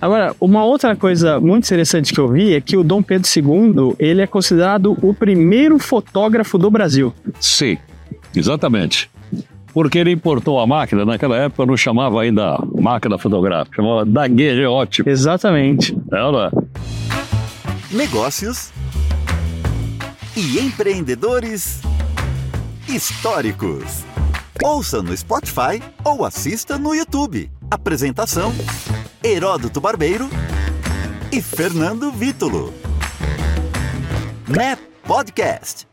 Agora, uma outra coisa muito interessante que eu vi é que o Dom Pedro II, ele é considerado o primeiro fotógrafo do Brasil. Sim, exatamente. Porque ele importou a máquina, naquela época não chamava ainda máquina fotográfica, chamava daguerreótipo. Exatamente. Ela. Negócios e empreendedores históricos. Ouça no Spotify ou assista no YouTube. Apresentação: Heródoto Barbeiro e Fernando Vítulo. NEP Podcast.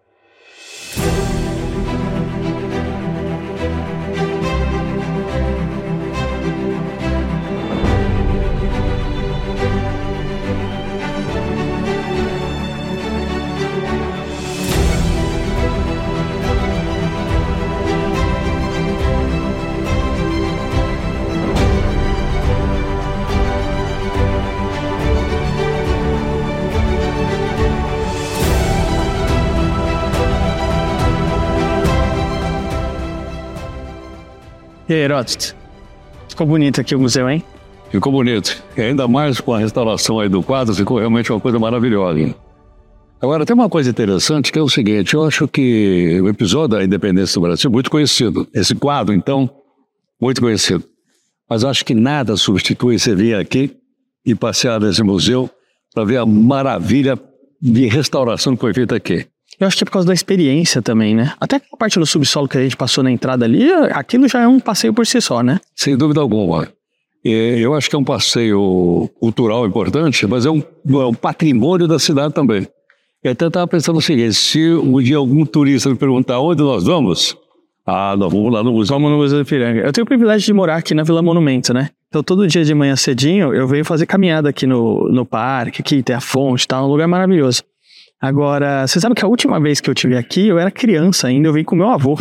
E aí, Heródoto? Ficou bonito aqui o museu, hein? Ficou bonito. E ainda mais com a restauração aí do quadro, ficou realmente uma coisa maravilhosa. Agora, tem uma coisa interessante que é o seguinte, eu acho que o episódio da Independência do Brasil é muito conhecido. Esse quadro, então, muito conhecido. Mas acho que nada substitui você vir aqui e passear nesse museu para ver a maravilha de restauração que foi feita aqui. Eu acho que é por causa da experiência também, né? Até a parte do subsolo que a gente passou na entrada ali, aquilo já é um passeio por si só, né? Sem dúvida alguma. Eu acho que é um passeio cultural importante, mas é um patrimônio da cidade também. E até eu estava pensando o seguinte, se um dia algum turista me perguntar onde nós vamos, nós vamos lá no museu. Vamos no Museu do Ipiranga. Eu tenho o privilégio de morar aqui na Vila Monumento, né? Então todo dia de manhã cedinho eu venho fazer caminhada aqui no parque, aqui tem a fonte, tá? Um lugar maravilhoso. Agora, você sabe que a última vez que eu estive aqui, eu era criança ainda, eu vim com meu avô.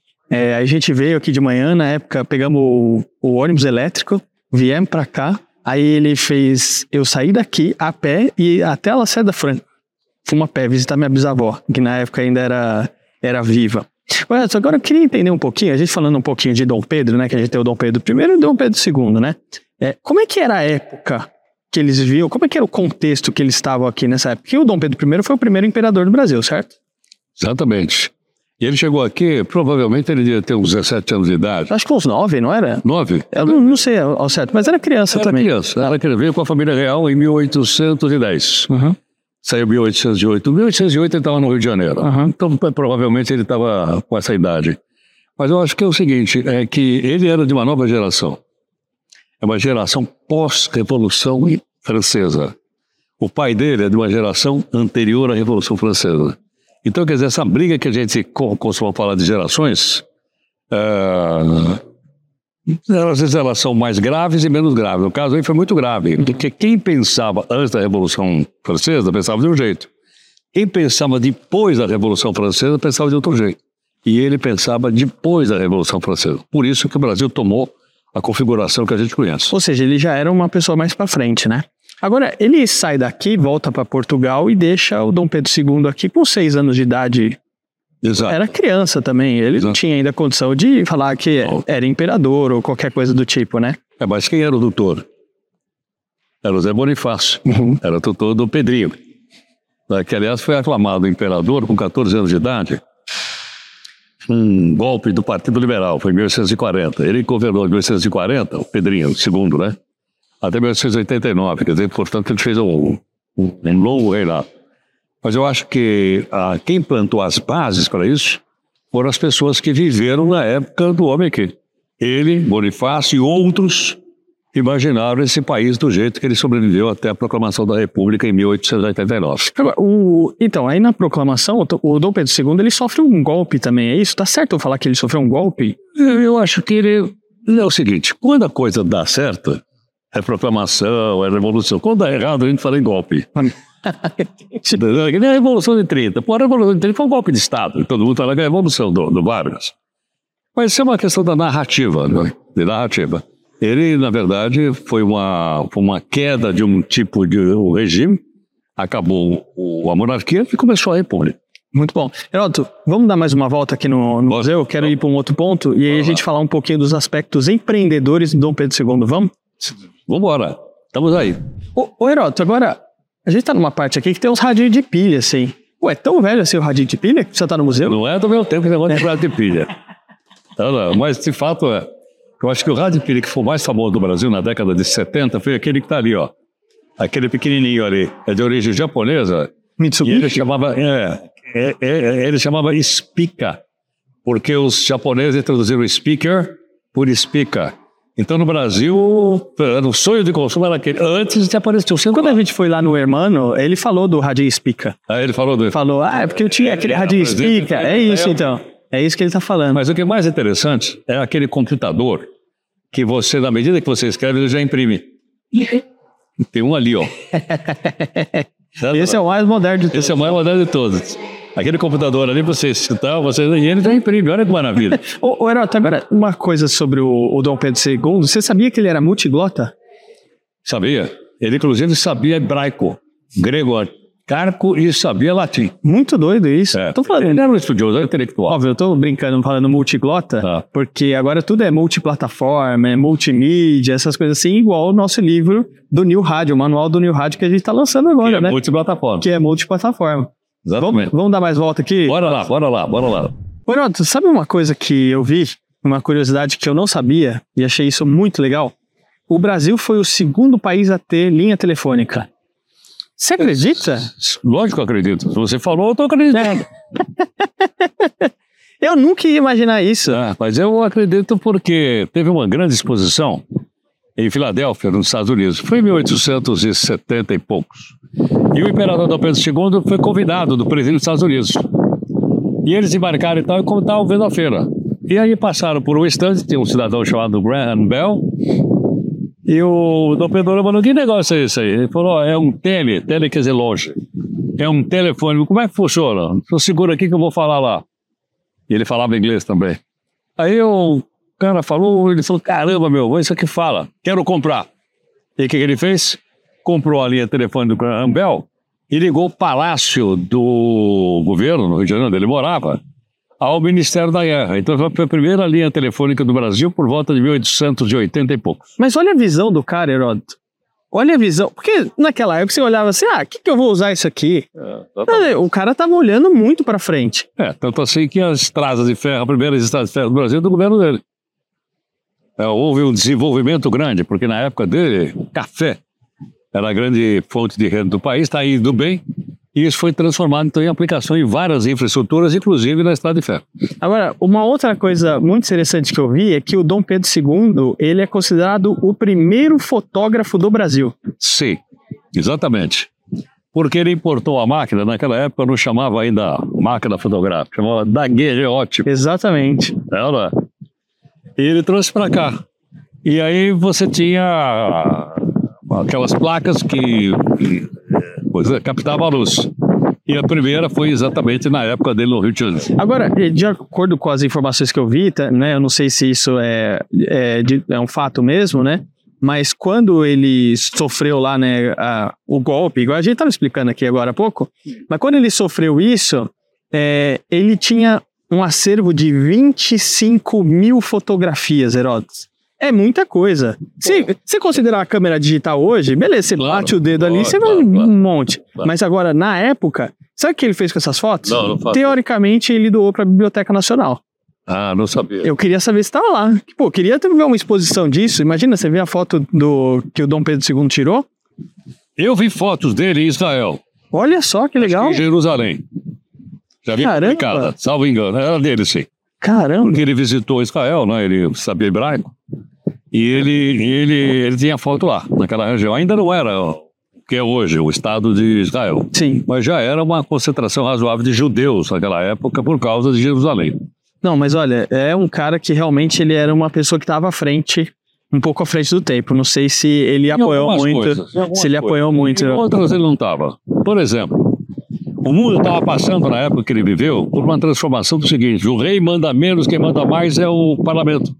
A gente veio aqui de manhã, na época pegamos o ônibus elétrico, viemos pra cá, aí ele fez eu sair daqui a pé e até a Lacerda Franco. Fomos a pé visitar minha bisavó, que na época ainda era viva. Agora eu queria entender um pouquinho, a gente falando um pouquinho de Dom Pedro, né, que a gente tem o Dom Pedro I e o Dom Pedro II, né? Como é que era a época que eles viviam, como é que era o contexto que eles estavam aqui nessa época? Porque o Dom Pedro I foi o primeiro imperador do Brasil, certo? Exatamente. E ele chegou aqui, provavelmente ele devia ter uns 17 anos de idade. Acho que uns 9, não era? 9? Eu não sei ao certo, mas era criança também. Era criança, veio com a família real em 1810. Uhum. Saiu em 1808. Em 1808 ele estava no Rio de Janeiro. Uhum. Então provavelmente ele estava com essa idade. Mas eu acho que é o seguinte, é que ele era de uma nova geração. É uma geração pós-Revolução Francesa. O pai dele é de uma geração anterior à Revolução Francesa. Então, quer dizer, essa briga que a gente costuma falar de gerações, às vezes elas são mais graves e menos graves. No caso aí foi muito grave, porque quem pensava antes da Revolução Francesa pensava de um jeito. Quem pensava depois da Revolução Francesa pensava de outro jeito. E ele pensava depois da Revolução Francesa. Por isso que o Brasil tomou a configuração que a gente conhece. Ou seja, ele já era uma pessoa mais pra frente, né? Agora, ele sai daqui, volta para Portugal e deixa o Dom Pedro II aqui com 6 anos de idade. Exato. Era criança também, ele não tinha ainda condição de falar que era imperador ou qualquer coisa do tipo, né? Mas quem era o doutor? Era o Zé Bonifácio, era o tutor do Pedrinho, que aliás foi aclamado imperador com 14 anos de idade. Um golpe do Partido Liberal, foi em 1840. Ele governou em 1840, o Pedrinho, o segundo, né? Até 1889, quer dizer, portanto, ele fez um longo reinado. Mas eu acho que quem plantou as bases para isso foram as pessoas que viveram na época do homem aqui. Ele, Bonifácio e outros imaginaram esse país do jeito que ele sobreviveu até a proclamação da República em 1889. Então, aí na proclamação, o Dom Pedro II, ele sofre um golpe também, é isso? Tá certo eu falar que ele sofreu um golpe? Eu acho que ele é o seguinte, quando a coisa dá certo, é proclamação, é revolução. Quando dá errado, a gente fala em golpe. Que nem a Revolução de 30. Pô, a Revolução de 30 foi um golpe de Estado. Todo mundo fala que é a Revolução do Vargas. Mas isso é uma questão da narrativa, né? De narrativa. Ele, na verdade, foi uma queda de um tipo de regime, acabou a monarquia e começou a república. Muito bom. Heródoto, vamos dar mais uma volta aqui no museu? Eu quero ir para um outro ponto e aí a gente falar um pouquinho dos aspectos empreendedores do Dom Pedro II, vamos? Vamos embora. Estamos aí. Ô Heródoto, agora, a gente tá numa parte aqui que tem uns radinhos de pilha, assim. Ué, é tão velho assim o radinho de pilha que você tá no museu? Não é do meu tempo que negócio de rádio de pilha. Não, mas de fato eu acho que o rádio de pilha que foi o mais famoso do Brasil na década de 70 foi aquele que tá ali, ó. Aquele pequenininho ali. É de origem japonesa. Mitsubishi? E ele chamava Spica, porque os japoneses traduziram speaker por Spica. Então no Brasil, o sonho de consumo era aquele. Antes de aparecer o celular. Quando a gente foi lá no Hermano, ele falou do radinho Spica. Aí ele falou é porque eu tinha aquele radinho Spica. É isso então. É isso que ele tá falando. Mas o que é mais interessante é aquele computador que você, na medida que você escreve, ele já imprime. Tem um ali, ó. Esse é o mais moderno de todos. Esse é o mais moderno de todos. Aquele computador ali, você citar, e ele já imprime. Olha que maravilha. Ô Heródoto, agora uma coisa sobre o Dom Pedro II. Você sabia que ele era multiglota? Sabia. Ele, inclusive, sabia hebraico, grego, arcaico e sabia latim. Muito doido isso. Tô falando, ele era um estudioso, era intelectual. Óbvio, eu tô brincando, falando multiglota, porque agora tudo é multiplataforma, é multimídia, essas coisas assim, igual o nosso livro do New Radio, o manual do New Radio que a gente tá lançando agora, né? Multiplataforma. Que é multiplataforma. Exatamente. Vamos dar mais volta aqui? Bora lá. Heródoto, sabe uma coisa que eu vi, uma curiosidade que eu não sabia, e achei isso muito legal? O Brasil foi o segundo país a ter linha telefônica. Você acredita? Lógico que eu acredito. Se você falou, eu tô acreditando. Eu nunca ia imaginar isso. Mas eu acredito porque teve uma grande exposição em Filadélfia, nos Estados Unidos. Foi em 1870 e poucos. E o imperador Dom Pedro II foi convidado do presidente dos Estados Unidos. E eles embarcaram e tal, e como estavam vendo a feira. E aí passaram por um estande, tinha um cidadão chamado Graham Bell. E o Dom Pedro falou, que negócio é esse aí? Ele falou, é um tele quer dizer longe. É um telefone. Como é que funciona? Só segura aqui que eu vou falar lá. E ele falava inglês também. Aí o cara falou, ele falou, caramba, isso aqui fala, quero comprar. E o que ele fez? Comprou a linha de telefone do Graham Bell e ligou o palácio do governo, no Rio de Janeiro, onde ele morava, ao Ministério da Guerra. Então foi a primeira linha telefônica do Brasil por volta de 1880 e poucos. Mas olha a visão do cara, Heródoto. Olha a visão. Porque naquela época você olhava assim, o que eu vou usar isso aqui? O cara tava olhando muito pra frente. Tanto assim que as estradas de ferro, as primeiras estradas de ferro do Brasil, do governo dele. Houve um desenvolvimento grande, porque na época dele, o café era a grande fonte de renda do país, está indo bem, e isso foi transformado então, em aplicação em várias infraestruturas, inclusive na estrada de ferro. Agora, uma outra coisa muito interessante que eu vi é que o Dom Pedro II, ele é considerado o primeiro fotógrafo do Brasil. Sim, exatamente. Porque ele importou a máquina, naquela época não chamava ainda máquina fotográfica, chamava daguerreótipo. Exatamente. E ele trouxe para cá. E aí você tinha aquelas placas que captavam a luz. E a primeira foi exatamente na época dele no Rio de Janeiro. Agora, de acordo com as informações que eu vi, né, eu não sei se isso é um fato mesmo, né? Mas quando ele sofreu lá, né, o golpe, igual a gente estava explicando aqui agora há pouco, mas quando ele sofreu isso, ele tinha um acervo de 25 mil fotografias, Heródoto. É muita coisa. Se você considerar a câmera digital hoje, beleza, você bate o dedo ali, você vai um monte. Mas agora, na época, sabe o que ele fez com essas fotos? Não faço. Teoricamente, ele doou para a Biblioteca Nacional. Não sabia. Eu queria saber se estava lá. Pô, queria ver uma exposição disso. Imagina, você vê a foto que o Dom Pedro II tirou? Eu vi fotos dele em Israel. Olha só, que legal. Em Jerusalém. Já vi publicada, salvo engano. Era dele, sim. Caramba. Porque ele visitou Israel, né? Ele sabia hebraico. E ele tinha foto lá, naquela região. Ainda não era o que é hoje, o Estado de Israel. Sim. Mas já era uma concentração razoável de judeus naquela época por causa de Jerusalém. Não, mas olha, é um cara que realmente ele era uma pessoa que estava à frente, um pouco à frente do tempo. Não sei se ele apoiou muito. Se ele apoiou muito. Em outras ele não estava. Por exemplo, o mundo estava passando, na época que ele viveu, por uma transformação do seguinte: o rei manda menos, quem manda mais é o parlamento.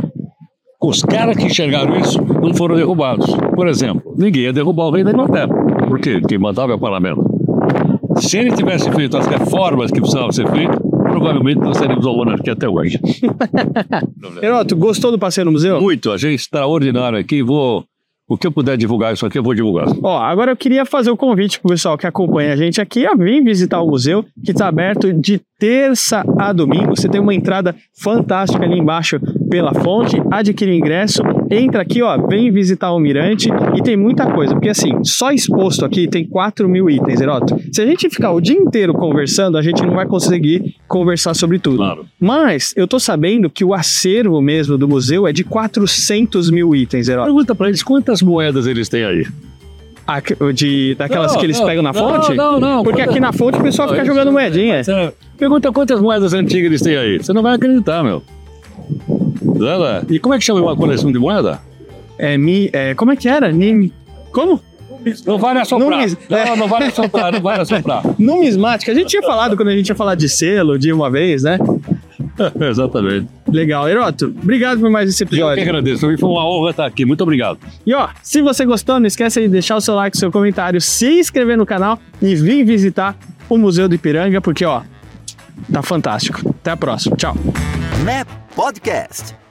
Os caras que enxergaram isso não foram derrubados. Por exemplo, ninguém ia derrubar o rei da Inglaterra. Por quê? Quem mandava é o parlamento. Se ele tivesse feito as reformas que precisavam ser feitas, provavelmente nós teríamos a monarquia até hoje. Heródoto, gostou do passeio no museu? Muito, achei extraordinário aqui. Vou O que eu puder divulgar isso aqui, eu vou divulgar. Ó, agora eu queria fazer o convite pro pessoal que acompanha a gente aqui a vir visitar o museu, que está aberto de terça a domingo. Você tem uma entrada fantástica ali embaixo pela fonte, adquire o ingresso, entra aqui, ó, vem visitar o Mirante e tem muita coisa, porque assim, só exposto aqui tem 4.000 itens, Heródoto. Se a gente ficar o dia inteiro conversando, a gente não vai conseguir conversar sobre tudo. Claro. Mas eu tô sabendo que o acervo mesmo do museu é de 400.000 itens, Heródoto. Pergunta pra eles quantas moedas eles têm aí. Daquelas que eles pegam na fonte? Não. Porque aqui na fonte o pessoal fica jogando moedinha. Pergunta quantas moedas antigas eles têm aí. Você não vai acreditar, meu. E como é que chama uma coleção de moeda? Como é que era? Como? Não vale assoprar. Não vale assoprar, não vale assoprar. Numismática. A gente tinha falado quando a gente ia falar de selo de uma vez, né? Exatamente. Legal. Heródoto, obrigado por mais esse episódio. Eu que agradeço. Foi uma honra estar aqui. Muito obrigado. E ó, se você gostou, não esquece de deixar o seu like, seu comentário, se inscrever no canal e vir visitar o Museu do Ipiranga, porque ó, tá fantástico. Até a próxima. Tchau. NEP Podcast.